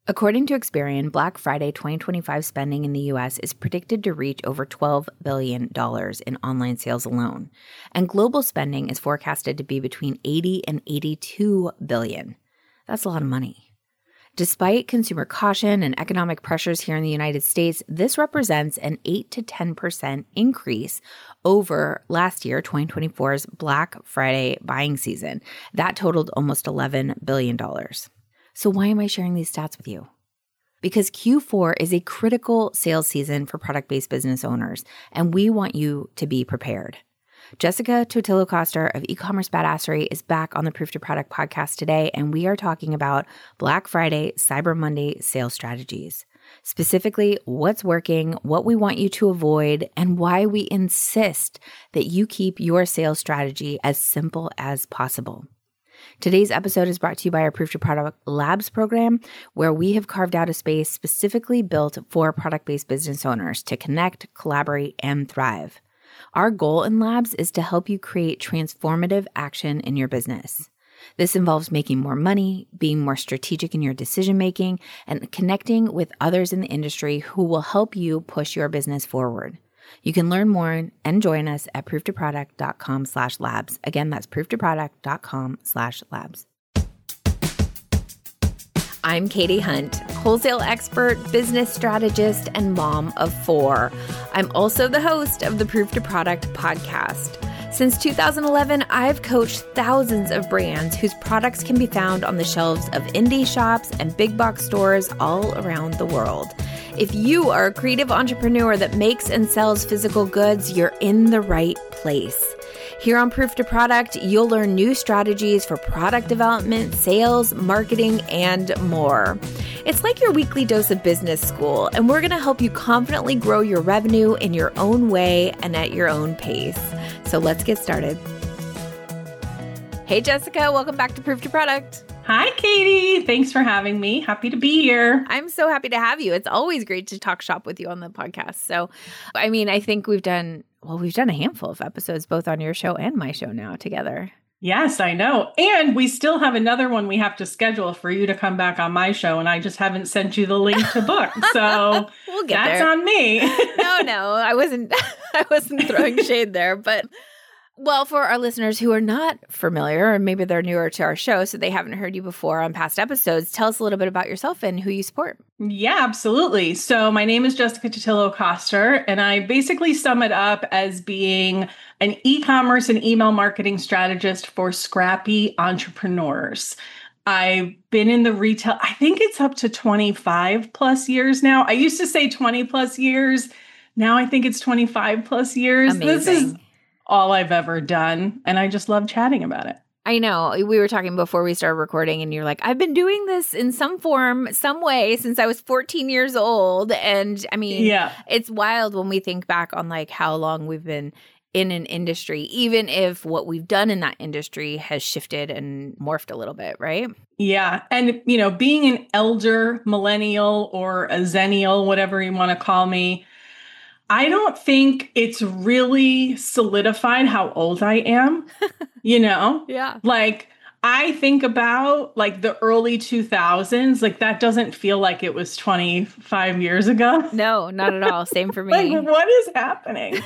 According to Experian, Black Friday 2025 spending in the U.S. is predicted to reach over $12 billion in online sales alone, and global spending is forecasted to be between $80 and $82 billion. That's a lot of money. Despite consumer caution and economic pressures here in the United States, this represents an 8 to 10% increase over last year, 2024's Black Friday buying season. That totaled almost $11 billion. So why am I sharing these stats with you? Because Q4 is a critical sales season for product-based business owners, and we want you to be prepared. Jessica Totillo-Coster of E-Commerce Badassery is back on the Proof to Product podcast today, and we are talking about Black Friday, Cyber Monday sales strategies. Specifically, what's working, what we want you to avoid, and why we insist that you keep your sales strategy as simple as possible. Today's episode is brought to you by our Proof to Product Labs program, where we have carved out a space specifically built for product-based business owners to connect, collaborate, and thrive. Our goal in Labs is to help you create transformative action in your business. This involves making more money, being more strategic in your decision-making, and connecting with others in the industry who will help you push your business forward. You can learn more and join us at prooftoproduct.com/labs. Again, that's prooftoproduct.com/labs. I'm Katie Hunt, wholesale expert, business strategist, and mom of 4. I'm also the host of the Proof to Product podcast. Since 2011, I've coached thousands of brands whose products can be found on the shelves of indie shops and big box stores all around the world. If you are a creative entrepreneur that makes and sells physical goods, you're in the right place. Here on Proof to Product, you'll learn new strategies for product development, sales, marketing, and more. It's like your weekly dose of business school, and we're going to help you confidently grow your revenue in your own way and at your own pace. So let's get started. Hey, Jessica, welcome back to Proof to Product. Hi, Katie. Thanks for having me. Happy to be here. I'm so happy to have you. It's always great to talk shop with you on the podcast. So, I mean, I think we've done a handful of episodes, both on your show and my show now together. Yes, I know. And we still have another one we have to schedule for you to come back on my show. And I just haven't sent you the link to book. So we'll get that's there. On me. No, I wasn't throwing shade there, but well, for our listeners who are not familiar, or maybe they're newer to our show, so they haven't heard you before on past episodes, tell us a little bit about yourself and who you support. Yeah, absolutely. So my name is Jessica Totillo-Coster, and I basically sum it up as being an e-commerce and email marketing strategist for scrappy entrepreneurs. I've been in the retail, I think it's up to 25 plus years now. I used to say 20 plus years. Now I think it's 25 plus years. Amazing. This is all I've ever done. And I just love chatting about it. I know. We were talking before we started recording and you're like, I've been doing this in some form, some way since I was 14 years old. And I mean, It's wild when we think back on like how long we've been in an industry, even if what we've done in that industry has shifted and morphed a little bit, right? Yeah. And, being an elder millennial or a zennial, whatever you want to call me, I don't think it's really solidified how old I am, Yeah. Like, I think about like the early 2000s, like that doesn't feel like it was 25 years ago. No, not at all. Same for me. Like, what is happening?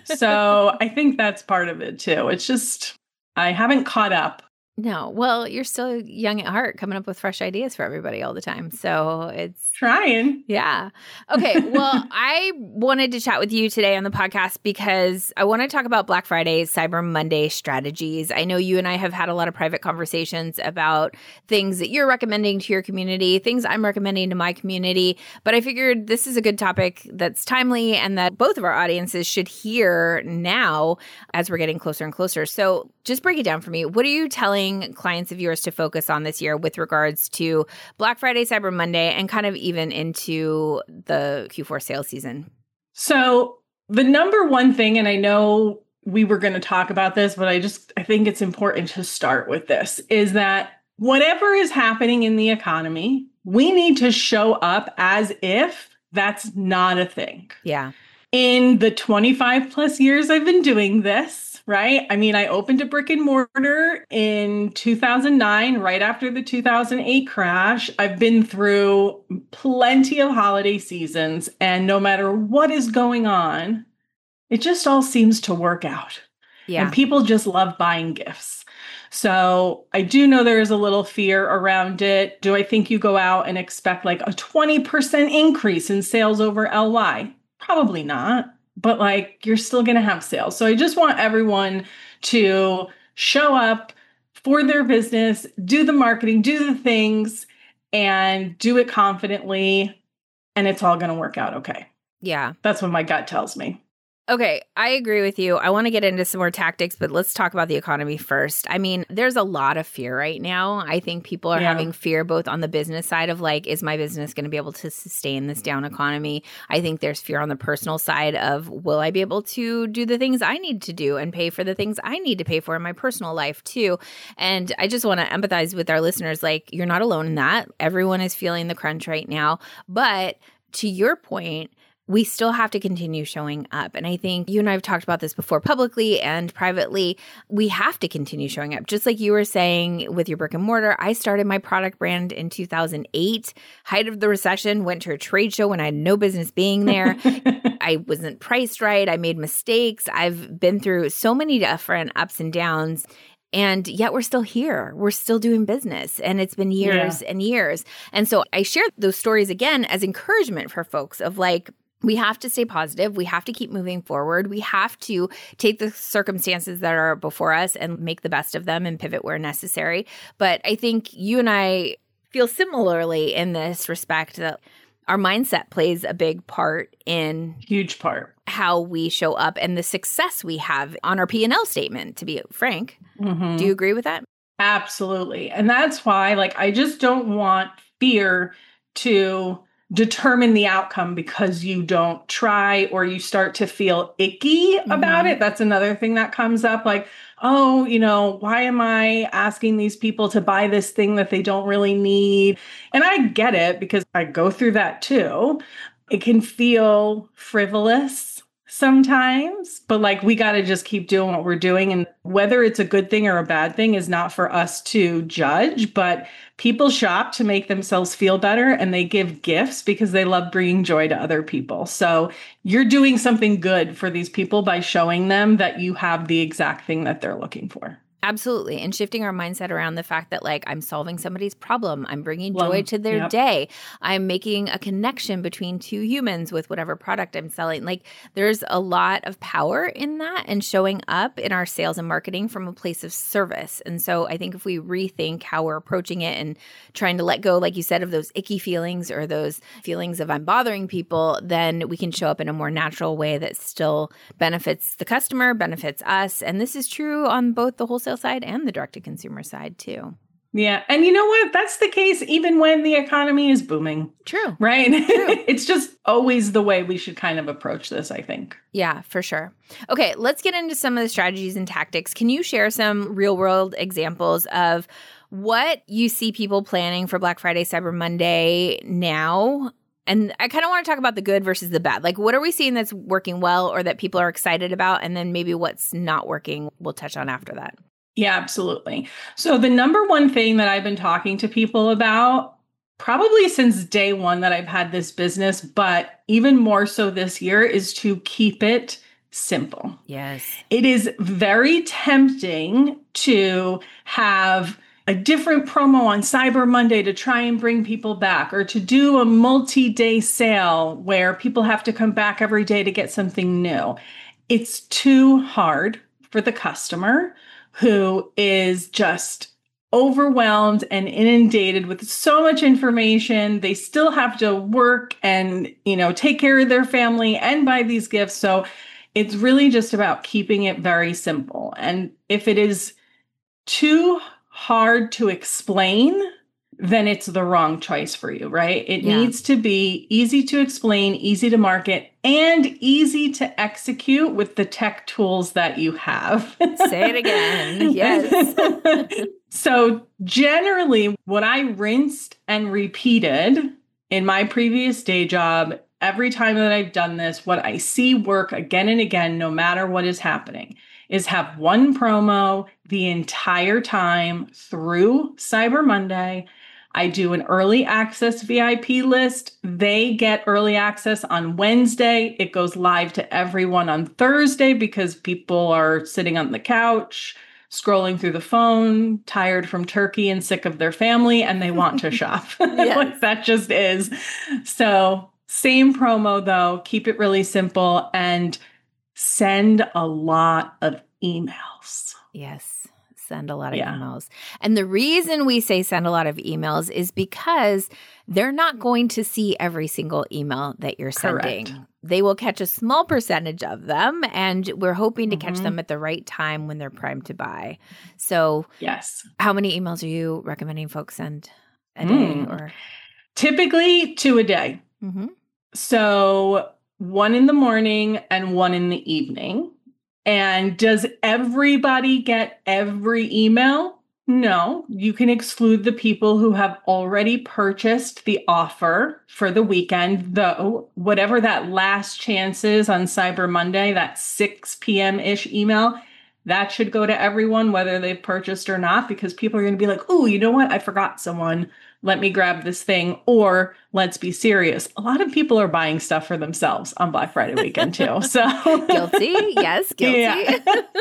So I think that's part of it too. It's just, I haven't caught up. No. Well, you're still young at heart, coming up with fresh ideas for everybody all the time. So it's trying. Yeah. Okay. Well, I wanted to chat with you today on the podcast because I want to talk about Black Friday, Cyber Monday strategies. I know you and I have had a lot of private conversations about things that you're recommending to your community, things I'm recommending to my community. But I figured this is a good topic that's timely and that both of our audiences should hear now as we're getting closer and closer. So just break it down for me. What are you telling clients of yours to focus on this year with regards to Black Friday, Cyber Monday, and kind of even into the Q4 sales season? So the number one thing, and I know we were going to talk about this, but I think it's important to start with this, is that whatever is happening in the economy, we need to show up as if that's not a thing. Yeah. In the 25 plus years I've been doing this, right? I mean, I opened a brick and mortar in 2009, right after the 2008 crash. I've been through plenty of holiday seasons, and no matter what is going on, it just all seems to work out. And Yeah. people just love buying gifts. So I do know there is a little fear around it. Do I think you go out and expect like a 20% increase in sales over LY? Probably not, but like you're still going to have sales. So I just want everyone to show up for their business, do the marketing, do the things, and do it confidently. And it's all going to work out okay. Yeah. That's what my gut tells me. Okay, I agree with you. I want to get into some more tactics, but let's talk about the economy first. I mean, there's a lot of fear right now. I think people are having fear both on the business side of like, is my business going to be able to sustain this down economy? I think there's fear on the personal side of, will I be able to do the things I need to do and pay for the things I need to pay for in my personal life too? And I just want to empathize with our listeners. Like, you're not alone in that. Everyone is feeling the crunch right now. But to your point, we still have to continue showing up. And I think you and I have talked about this before publicly and privately. We have to continue showing up. Just like you were saying with your brick and mortar, I started my product brand in 2008, height of the recession, went to a trade show when I had no business being there. I wasn't priced right. I made mistakes. I've been through so many different ups and downs. And yet we're still here. We're still doing business. And it's been years and years. And so I share those stories again as encouragement for folks of like, we have to stay positive. We have to keep moving forward. We have to take the circumstances that are before us and make the best of them and pivot where necessary. But I think you and I feel similarly in this respect that our mindset plays a big part in huge part how we show up and the success we have on our P&L statement, to be frank. Mm-hmm. Do you agree with that? Absolutely. And that's why, like, I just don't want fear to determine the outcome because you don't try or you start to feel icky about it. That's another thing that comes up like, oh, you know, why am I asking these people to buy this thing that they don't really need? And I get it because I go through that too. It can feel frivolous sometimes, but like we got to just keep doing what we're doing. And whether it's a good thing or a bad thing is not for us to judge, but people shop to make themselves feel better and they give gifts because they love bringing joy to other people. So you're doing something good for these people by showing them that you have the exact thing that they're looking for. Absolutely. And shifting our mindset around the fact that like I'm solving somebody's problem. I'm bringing joy to their day. I'm making a connection between two humans with whatever product I'm selling. Like there's a lot of power in that and showing up in our sales and marketing from a place of service. And so I think if we rethink how we're approaching it and trying to let go, like you said, of those icky feelings or those feelings of I'm bothering people, then we can show up in a more natural way that still benefits the customer, benefits us. And this is true on both the wholesale side and the direct-to-consumer side too. Yeah. And you know what? That's the case even when the economy is booming. True. Right? True. It's just always the way we should kind of approach this, I think. Yeah, for sure. Okay, let's get into some of the strategies and tactics. Can you share some real-world examples of what you see people planning for Black Friday, Cyber Monday now? And I kind of want to talk about the good versus the bad. Like, what are we seeing that's working well or that people are excited about? And then maybe what's not working, we'll touch on after that. Yeah, absolutely. So the number one thing that I've been talking to people about, probably since day one that I've had this business, but even more so this year, is to keep it simple. Yes. It is very tempting to have a different promo on Cyber Monday to try and bring people back, or to do a multi-day sale where people have to come back every day to get something new. It's too hard for the customer who is just overwhelmed and inundated with so much information. They still have to work and, you know, take care of their family and buy these gifts. So it's really just about keeping it very simple. And if it is too hard to explain, then it's the wrong choice for you, right? It needs to be easy to explain, easy to market, and easy to execute with the tech tools that you have. Say it again. Yes. So generally, what I rinsed and repeated in my previous day job, every time that I've done this, what I see work again and again, no matter what is happening, is have one promo the entire time through Cyber Monday. I do an early access VIP list. They get early access on Wednesday. It goes live to everyone on Thursday because people are sitting on the couch, scrolling through the phone, tired from turkey and sick of their family, and they want to shop. Like that just is. So same promo though, keep it really simple and send a lot of emails. Yes. Send a lot of emails. And the reason we say send a lot of emails is because they're not going to see every single email that you're sending. Correct. They will catch a small percentage of them, and we're hoping to catch them at the right time when they're primed to buy. So yes. How many emails are you recommending folks send a day? Or typically 2 a day. So 1 in the morning and 1 in the evening. And does everybody get every email? No, you can exclude the people who have already purchased the offer for the weekend, though, whatever that last chance is on Cyber Monday, that 6 p.m.-ish email, that should go to everyone, whether they've purchased or not, because people are going to be like, oh, you know what? I forgot someone. Let me grab this thing. Or let's be serious. A lot of people are buying stuff for themselves on Black Friday weekend too. So guilty. Yes, guilty. Yeah.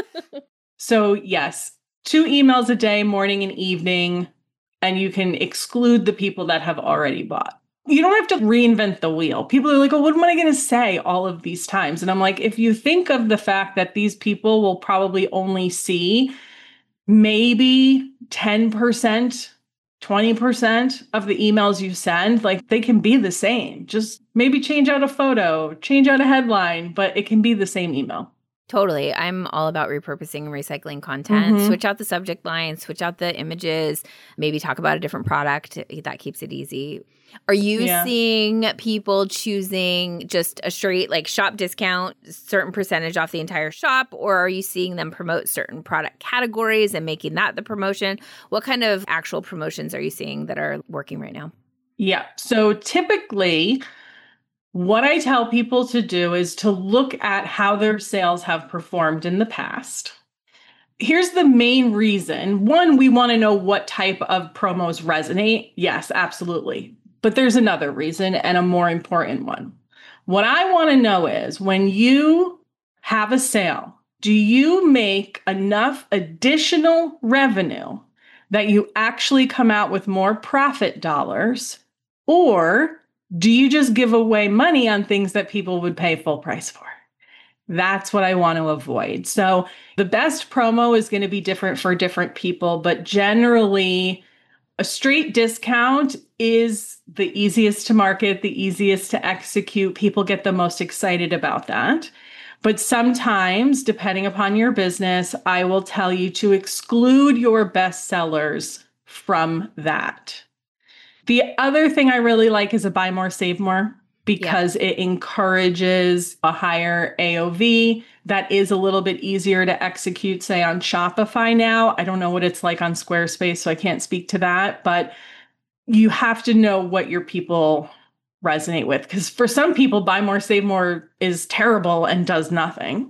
So yes, 2 emails a day, morning and evening, and you can exclude the people that have already bought. You don't have to reinvent the wheel. People are like, oh, what am I going to say all of these times? And I'm like, if you think of the fact that these people will probably only see maybe 10%, 20% of the emails you send, like they can be the same. Just maybe change out a photo, change out a headline, but it can be the same email. Totally. I'm all about repurposing and recycling content. Switch out the subject line, switch out the images, maybe talk about a different product. That keeps it easy. Are you seeing people choosing just a straight like shop discount, certain percentage off the entire shop, or are you seeing them promote certain product categories and making that the promotion? What kind of actual promotions are you seeing that are working right now? Yeah. So typically, what I tell people to do is to look at how their sales have performed in the past. Here's the main reason. One, we want to know what type of promos resonate. Yes, absolutely. But there's another reason and a more important one. What I want to know is when you have a sale, do you make enough additional revenue that you actually come out with more profit dollars, or do you just give away money on things that people would pay full price for? That's what I want to avoid. So the best promo is going to be different for different people, but generally a straight discount is the easiest to market, the easiest to execute. People get the most excited about that. But sometimes, depending upon your business, I will tell you to exclude your best sellers from that. The other thing I really like is a buy more, save more, because it encourages a higher AOV. That is a little bit easier to execute, say, on Shopify now. I don't know what it's like on Squarespace, so I can't speak to that. But you have to know what your people resonate with. Because for some people, buy more, save more is terrible and does nothing.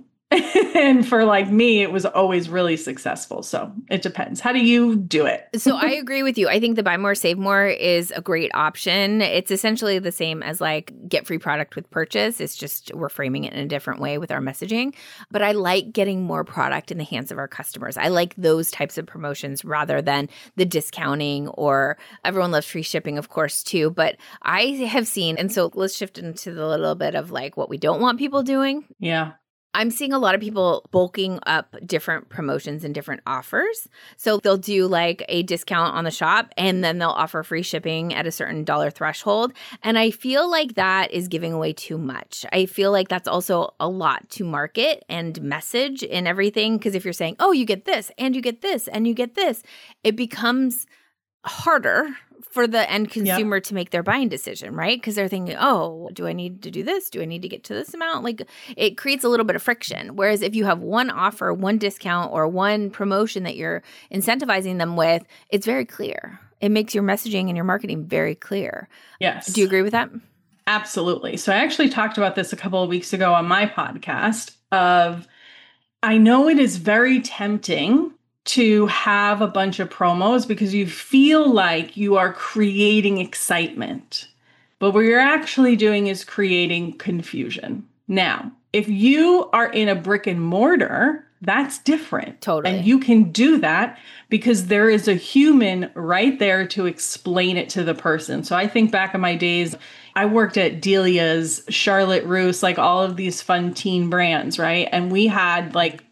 And for like me, it was always really successful. So it depends. How do you do it? So I agree with you. I think the buy more, save more is a great option. It's essentially the same as like get free product with purchase. It's just we're framing it in a different way with our messaging. But I like getting more product in the hands of our customers. I like those types of promotions rather than the discounting, or everyone loves free shipping, of course, too. But I have seen, and so let's shift into the little bit of like what we don't want people doing. Yeah. I'm seeing a lot of people bulking up different promotions and different offers. So they'll do like a discount on the shop and then they'll offer free shipping at a certain dollar threshold. And I feel like that is giving away too much. I feel like that's also a lot to market and message and everything. Because if you're saying, oh, you get this and you get this and you get this, it becomes harder for the end consumer to make their buying decision, right? Because they're thinking, oh, do I need to do this? Do I need to get to this amount? Like it creates a little bit of friction. Whereas if you have one offer, one discount, or one promotion that you're incentivizing them with, it's very clear. It makes your messaging and your marketing very clear. Yes. Do you agree with that? Absolutely. So I actually talked about this a couple of weeks ago on my podcast of I know it is very tempting to have a bunch of promos because you feel like you are creating excitement. But what you're actually doing is creating confusion. Now, if you are in a brick and mortar, that's different. Totally. And you can do that because there is a human right there to explain it to the person. So I think back in my days, I worked at Delia's, Charlotte Russe, like all of these fun teen brands, right? And we had like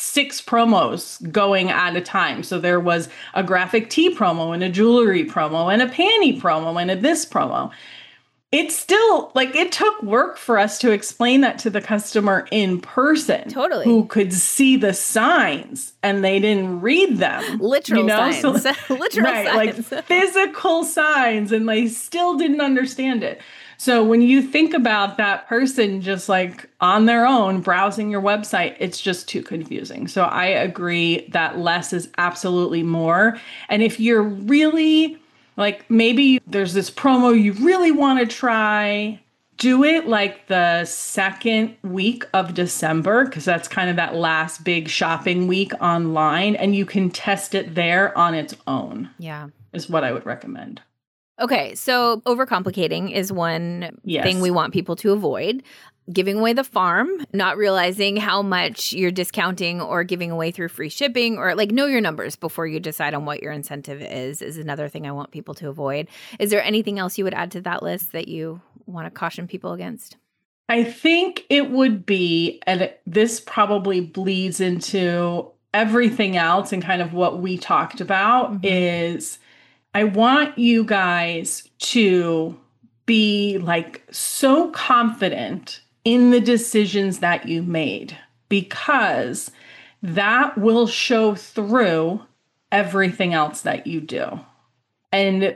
6 promos going at a time. So there was a graphic tee promo and a jewelry promo and a panty promo and a this promo. It's still like it took work for us to explain that to the customer in person. Totally. Who could see the signs and they didn't read them. Literal signs. So, Literal right, signs. Like physical signs, and they still didn't understand it. So when you think about that person just like on their own browsing your website, it's just too confusing. So I agree that less is absolutely more. And if you're really like, maybe there's this promo you really want to try, do it like the second week of December, because that's kind of that last big shopping week online, and you can test it there on its own. Yeah. Is what I would recommend. Okay, so overcomplicating is one Yes. thing we want people to avoid. Giving away the farm, not realizing how much you're discounting or giving away through free shipping, or like know your numbers before you decide on what your incentive is another thing I want people to avoid. Is there anything else you would add to that list that you want to caution people against? I think it would be, and this probably bleeds into everything else and kind of what we talked about, is I want you guys to be like so confident in the decisions that you made, because that will show through everything else that you do. And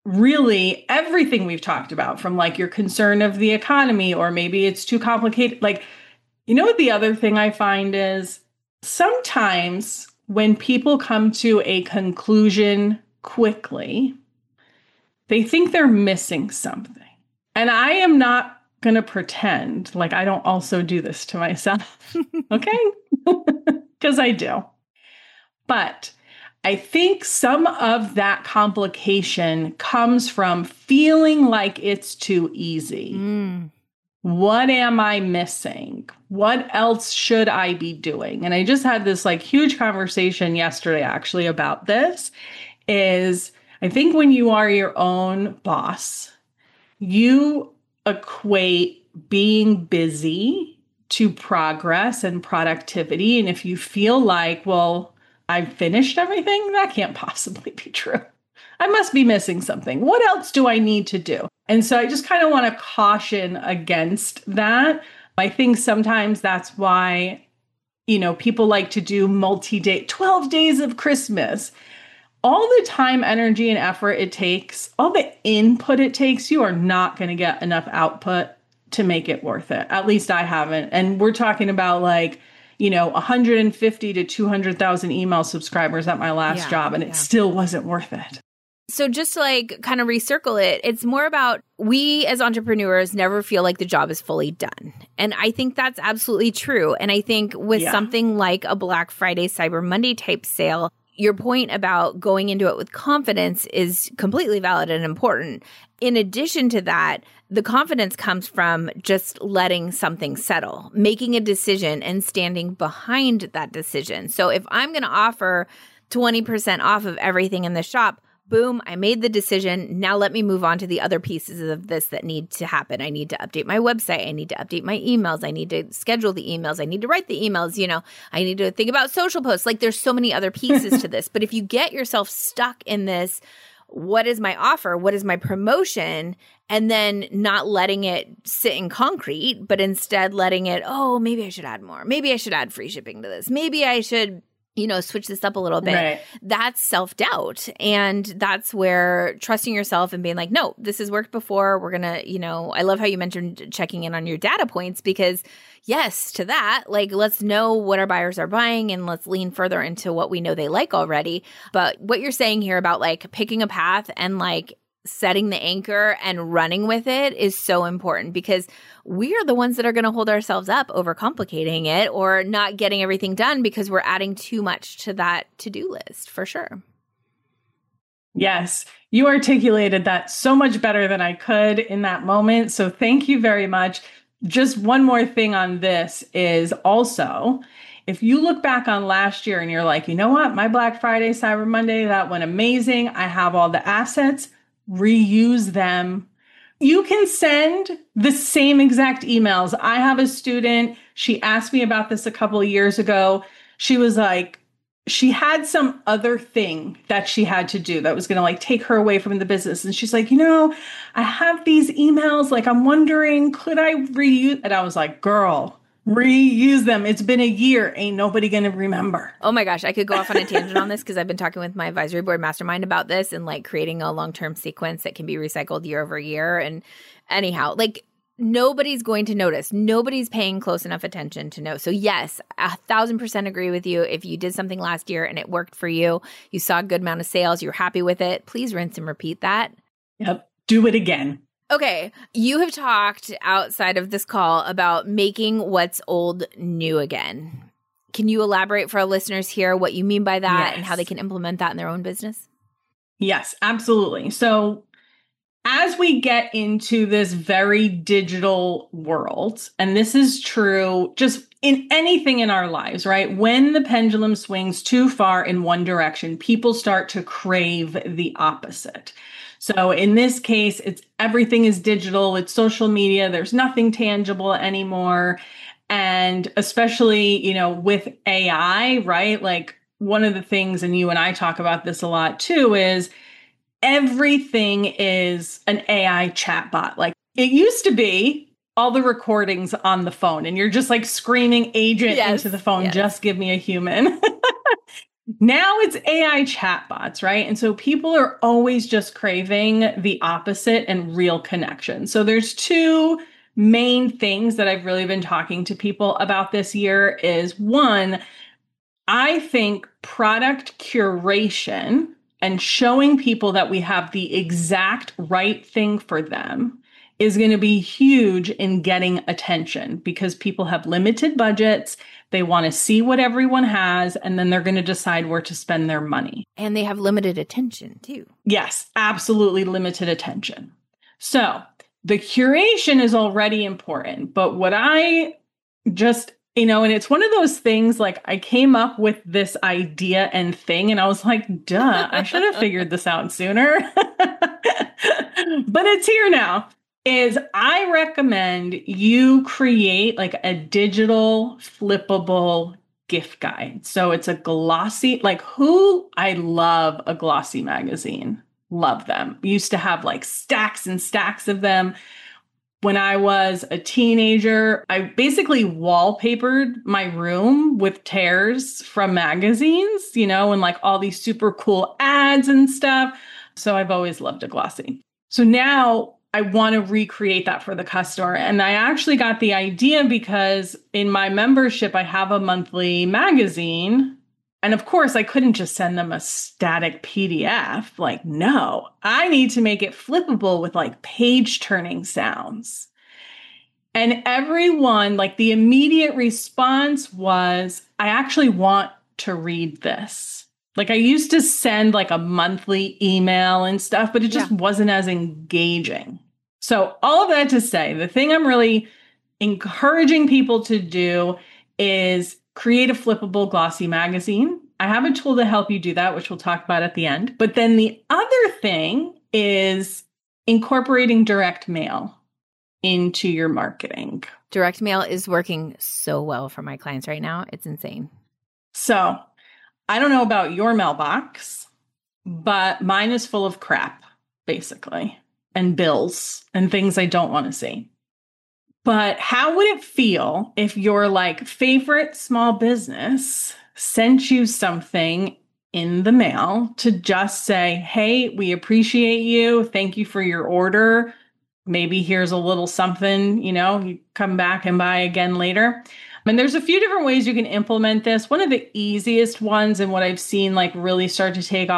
really everything we've talked about, from like your concern of the economy, or maybe it's too complicated. Like, you know what the other thing I find is sometimes when people come to a conclusion quickly, they think they're missing something. And I am not going to pretend like I don't also do this to myself, okay? Because I do. But I think some of that complication comes from feeling like it's too easy. What am I missing? What else should I be doing? And I just had this like huge conversation yesterday actually about this. Is I think when you are your own boss, you equate being busy to progress and productivity. And if you feel like, well, I've finished everything, that can't possibly be true. I must be missing something. What else do I need to do? And so I just kind of want to caution against that. I think sometimes that's why, you know, people like to do multi-day, 12 days of Christmas. All the time, energy, and effort it takes, all the input it takes, you are not going to get enough output to make it worth it. At least I haven't. And we're talking about like, you know, 150 to 200,000 email subscribers at my last job, and it still wasn't worth it. So just to like kind of recircle it, it's more about we as entrepreneurs never feel like the job is fully done. And I think that's absolutely true. And I think with something like a Black Friday, Cyber Monday type sale, your point about going into it with confidence is completely valid and important. In addition to that, the confidence comes from just letting something settle, making a decision and standing behind that decision. So if I'm going to offer 20% off of everything in the shop, boom, I made the decision. Now let me move on to the other pieces of this that need to happen. I need to update my website. I need to update my emails. I need to schedule the emails. I need to write the emails. You know, I need to think about social posts. Like there's so many other pieces to this. But if you get yourself stuck in this, what is my offer? What is my promotion? And then not letting it sit in concrete, but instead letting it, oh, maybe I should add more. Maybe I should add free shipping to this. Maybe I should, you know, switch this up a little bit. Right. That's self-doubt. And that's where trusting yourself and being like, no, this has worked before. We're going to, you know, I love how you mentioned checking in on your data points, because yes, to that, like, let's know what our buyers are buying and let's lean further into what we know they like already. But what you're saying here about like picking a path and like setting the anchor and running with it is so important, because we are the ones that are going to hold ourselves up overcomplicating it or not getting everything done because we're adding too much to that to-do list, for sure. Yes, you articulated that so much better than I could in that moment. So thank you very much. Just one more thing on this is also, if you look back on last year and you're like, you know what, my Black Friday, Cyber Monday, that went amazing. I have all the assets, reuse them. You can send the same exact emails. I have a student, she asked me about this a couple of years ago. She was like, she had some other thing that she had to do that was going to like take her away from the business. And she's like, I have these emails. Like, I'm wondering, could I reuse? And I was like, girl, reuse them. It's been a year. Ain't nobody going to remember. Oh my gosh. I could go off on a tangent on this because I've been talking with my advisory board mastermind about this and like creating a long-term sequence that can be recycled year over year. And anyhow, like, nobody's going to notice. Nobody's paying close enough attention to know. So yes, 1,000% agree with you. If you did something last year and it worked for you, you saw a good amount of sales, you're happy with it, please rinse and repeat that. Yep. Do it again. Okay. You have talked outside of this call about making what's old new again. Can you elaborate for our listeners here what you mean by that and how they can implement that in their own business? Yes, absolutely. So as we get into this very digital world, and this is true just in anything in our lives, right? When the pendulum swings too far in one direction, people start to crave the opposite. So in this case, it's everything is digital, it's social media, there's nothing tangible anymore. And especially, with AI, right? Like one of the things, and you and I talk about this a lot too, is everything is an AI chatbot. Like it used to be all the recordings on the phone and you're just like screaming agent into the phone, just give me a human. Now it's AI chatbots, right? And so people are always just craving the opposite and real connection. So there's two main things that I've really been talking to people about this year is one, I think product curation and showing people that we have the exact right thing for them is going to be huge in getting attention because people have limited budgets. They want to see what everyone has, and then they're going to decide where to spend their money. And they have limited attention too. Yes, absolutely limited attention. So the curation is already important, but what I just and it's one of those things like I came up with this idea and thing and I was like, duh, I should have figured this out sooner. But it's here now. Is I recommend you create like a digital flippable gift guide. So it's a glossy, I love a glossy magazine. Love them. Used to have like stacks and stacks of them. When I was a teenager, I basically wallpapered my room with tears from magazines, and like all these super cool ads and stuff. So I've always loved a glossy. So now I want to recreate that for the customer. And I actually got the idea because in my membership, I have a monthly magazine. And of course, I couldn't just send them a static PDF. Like, no, I need to make it flippable with like page turning sounds. And everyone, like the immediate response was, I actually want to read this. Like I used to send like a monthly email and stuff, but it just wasn't as engaging. So all of that to say, the thing I'm really encouraging people to do is create a flippable glossy magazine. I have a tool to help you do that, which we'll talk about at the end. But then the other thing is incorporating direct mail into your marketing. Direct mail is working so well for my clients right now. It's insane. So I don't know about your mailbox, but mine is full of crap, basically, and bills and things I don't want to see. But how would it feel if your favorite small business sent you something in the mail to just say, hey, we appreciate you. Thank you for your order. Maybe here's a little something, you come back and buy again later. And there's a few different ways you can implement this. One of the easiest ones and what I've seen really start to take off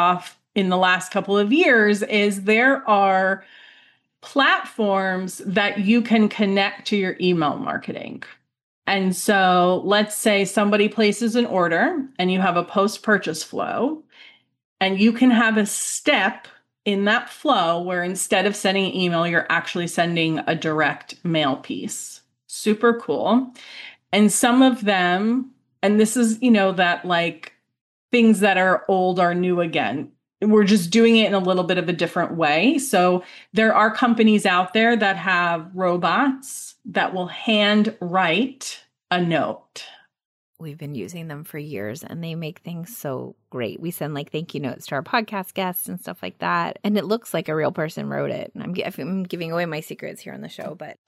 in the last couple of years is there are platforms that you can connect to your email marketing. And so let's say somebody places an order and you have a post-purchase flow, and you can have a step in that flow where instead of sending an email, you're actually sending a direct mail piece. Super cool. And some of them, and this is, that like things that are old are new again. We're just doing it in a little bit of a different way. So there are companies out there that have robots that will hand write a note. We've been using them for years and they make things so great. We send like thank you notes to our podcast guests and stuff like that. And it looks like a real person wrote it. And I'm giving away my secrets here on the show, but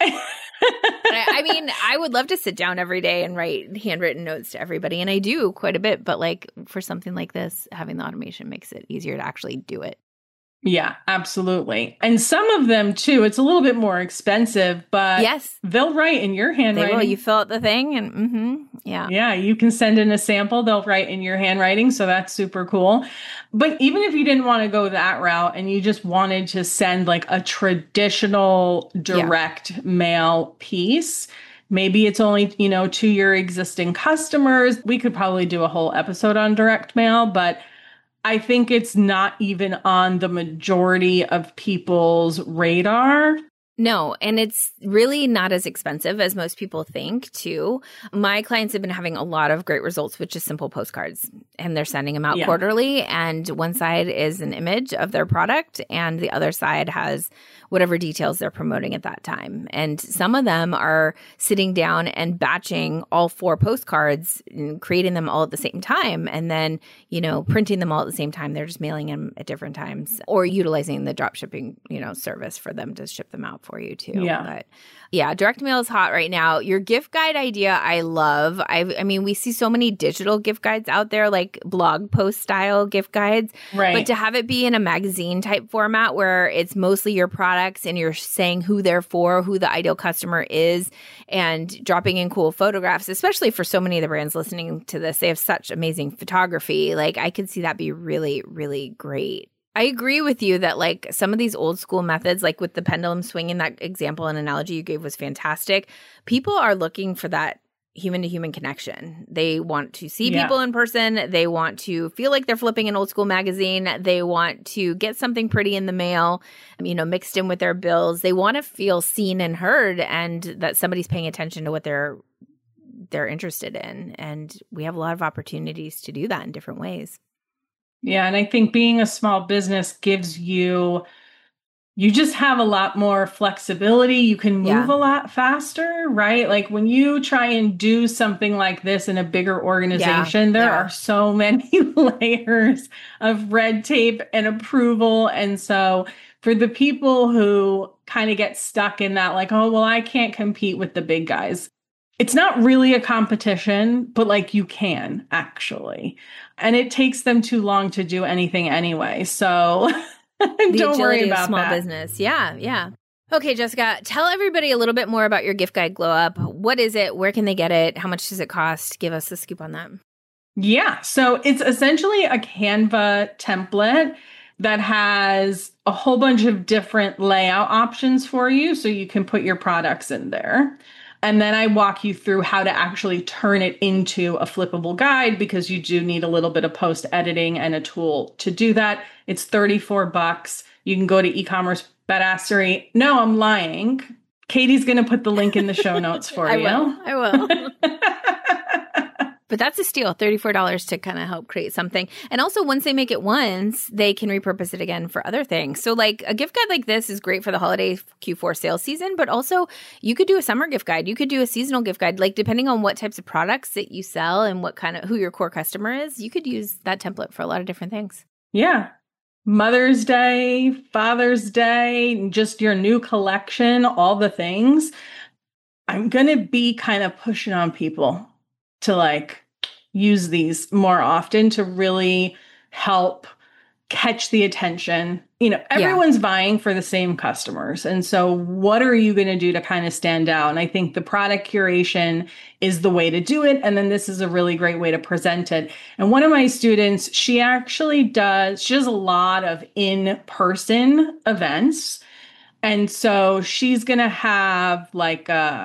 I mean, I would love to sit down every day and write handwritten notes to everybody. And I do quite a bit, but like for something like this, having the automation makes it easier to actually do it. Yeah, absolutely. And some of them too, it's a little bit more expensive, but yes, they'll write in your handwriting. They will. You fill out the thing and yeah. Yeah, you can send in a sample. They'll write in your handwriting. So that's super cool. But even if you didn't want to go that route and you just wanted to send like a traditional direct mail piece, maybe it's only, to your existing customers. We could probably do a whole episode on direct mail, but I think it's not even on the majority of people's radar. No, and it's really not as expensive as most people think, too. My clients have been having a lot of great results with just simple postcards, and they're sending them out quarterly. And one side is an image of their product, and the other side has whatever details they're promoting at that time. And some of them are sitting down and batching all 4 postcards and creating them all at the same time, and then, printing them all at the same time. They're just mailing them at different times or utilizing the drop shipping, service for them to ship them out for you too. Yeah. But yeah, direct mail is hot right now. Your gift guide idea, I love. I mean, we see so many digital gift guides out there, like blog post style gift guides. Right. But to have it be in a magazine type format where it's mostly your products and you're saying who they're for, who the ideal customer is, and dropping in cool photographs, especially for so many of the brands listening to this, they have such amazing photography. Like I could see that be really, really great. I agree with you that like some of these old school methods, like with the pendulum swinging, that example and analogy you gave was fantastic. People are looking for that human to human connection. They want to see people in person. They want to feel like they're flipping an old school magazine. They want to get something pretty in the mail, mixed in with their bills. They want to feel seen and heard and that somebody's paying attention to what they're interested in. And we have a lot of opportunities to do that in different ways. Yeah. And I think being a small business gives you just have a lot more flexibility. You can move a lot faster, right? Like when you try and do something like this in a bigger organization, there are so many layers of red tape and approval. And so for the people who kind of get stuck in that, like, oh, well, I can't compete with the big guys. It's not really a competition, but like you can actually. And it takes them too long to do anything anyway. So don't worry about small that. Business. Yeah, yeah. Okay, Jessica, tell everybody a little bit more about your gift guide Glow Up. What is it? Where can they get it? How much does it cost? Give us a scoop on that. Yeah. So it's essentially a Canva template that has a whole bunch of different layout options for you. So you can put your products in there. And then I walk you through how to actually turn it into a flippable guide because you do need a little bit of post editing and a tool to do that. It's $34. You can go to e-commerce badassery. No, I'm lying. Katie's going to put the link in the show notes for you. I will. But that's a steal, $34 to kind of help create something. And also once they make it once, they can repurpose it again for other things. So like a gift guide like this is great for the holiday Q4 sales season, but also you could do a summer gift guide. You could do a seasonal gift guide, like depending on what types of products that you sell and what kind of, who your core customer is, you could use that template for a lot of different things. Yeah. Mother's Day, Father's Day, just your new collection, all the things. I'm going to be kind of pushing on people to like use these more often to really help catch the attention. Everyone's vying for the same customers. And so what are you going to do to kind of stand out? And I think the product curation is the way to do it. And then this is a really great way to present it. And one of my students, she does a lot of in-person events. And so she's going to have like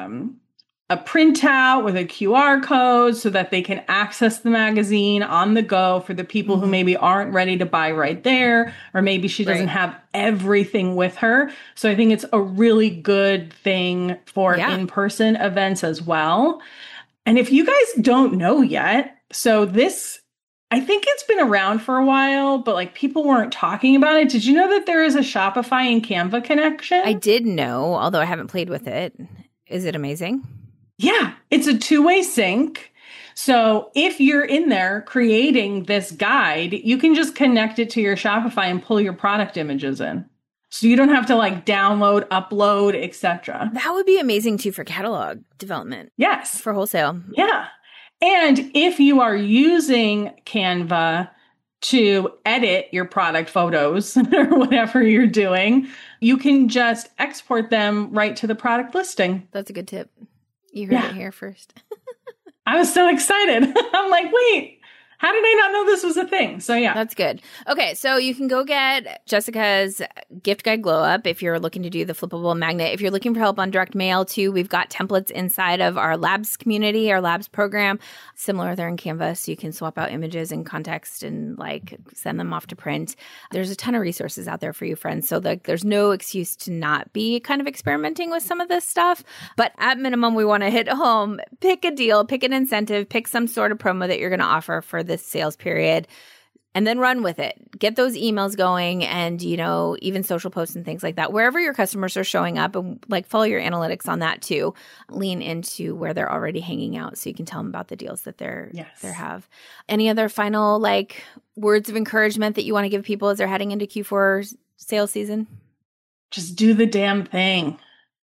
a printout with a QR code so that they can access the magazine on the go for the people who maybe aren't ready to buy right there, or maybe she doesn't have everything with her. So I think it's a really good thing for in-person events as well. And if you guys don't know yet, so this, I think it's been around for a while, but like people weren't talking about it. Did you know that there is a Shopify and Canva connection? I did know, although I haven't played with it. Is it amazing? Yeah, it's a two-way sync. So if you're in there creating this guide, you can just connect it to your Shopify and pull your product images in. So you don't have to like download, upload, etc. That would be amazing too for catalog development. Yes. For wholesale. Yeah. And if you are using Canva to edit your product photos or whatever you're doing, you can just export them right to the product listing. That's a good tip. You heard it here first. I was so excited. I'm like, wait, how did I not know this was a thing? So yeah. That's good. Okay, so you can go get Jessica's gift guide glow up if you're looking to do the flippable magnet. If you're looking for help on direct mail too, we've got templates inside of our labs community, our labs program. Similar there in Canva, so you can swap out images and context and like send them off to print. There's a ton of resources out there for you, friends. So there's no excuse to not be kind of experimenting with some of this stuff. But at minimum, we want to hit home, pick a deal, pick an incentive, pick some sort of promo that you're going to offer for this sales period, and then run with it. Get those emails going and, even social posts and things like that. Wherever your customers are showing up, and like follow your analytics on that too. Lean into where they're already hanging out so you can tell them about the deals that they have. Any other final like words of encouragement that you want to give people as they're heading into Q4 sales season? Just do the damn thing.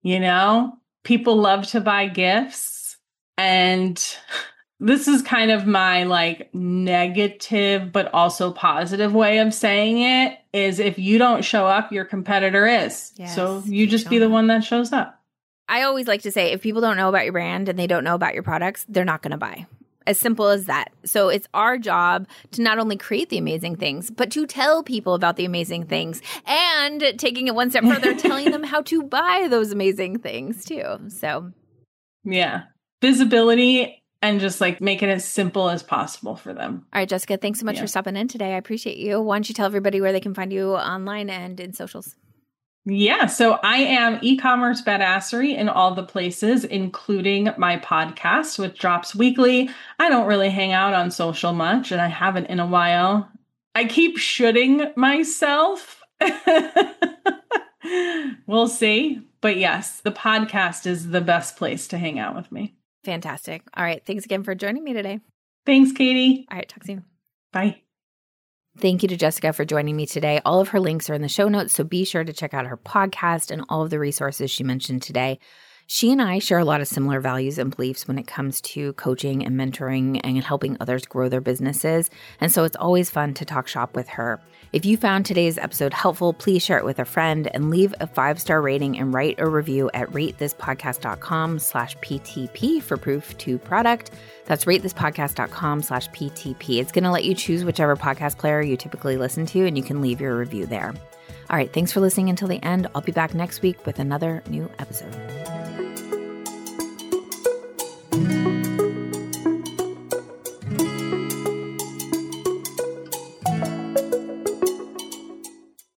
People love to buy gifts, and this is kind of my like negative, but also positive way of saying it is if you don't show up, your competitor is. Yes, so you just be the one that shows up. I always like to say, if people don't know about your brand and they don't know about your products, they're not going to buy. As simple as that. So it's our job to not only create the amazing things, but to tell people about the amazing things, and taking it one step further, telling them how to buy those amazing things too. So yeah, visibility. And just like make it as simple as possible for them. All right, Jessica, thanks so much for stopping in today. I appreciate you. Why don't you tell everybody where they can find you online and in socials? Yeah, so I am e-commerce badassery in all the places, including my podcast, which drops weekly. I don't really hang out on social much, and I haven't in a while. I keep shooting myself. We'll see. But yes, the podcast is the best place to hang out with me. Fantastic. All right. Thanks again for joining me today. Thanks, Katie. All right. Talk soon. Bye. Thank you to Jessica for joining me today. All of her links are in the show notes, so be sure to check out her podcast and all of the resources she mentioned today. She and I share a lot of similar values and beliefs when it comes to coaching and mentoring and helping others grow their businesses. And so it's always fun to talk shop with her. If you found today's episode helpful, please share it with a friend and leave a 5-star rating and write a review at ratethispodcast.com/PTP for proof to product. That's ratethispodcast.com/PTP. It's going to let you choose whichever podcast player you typically listen to, and you can leave your review there. All right. Thanks for listening until the end. I'll be back next week with another new episode.